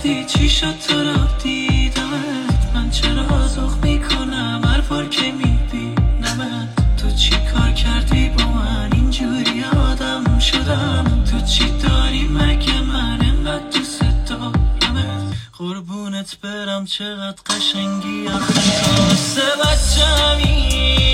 کردی چی شد تو رو دیدمت، من چرا زخ میکنم هر بار که میبینمت. تو چی کار کردی با من اینجوری آدم شدم، تو چی داری مگه من انقدر دوست دارمت. قربونت برم چقدر قشنگی آخه تو مثل بچه‌می.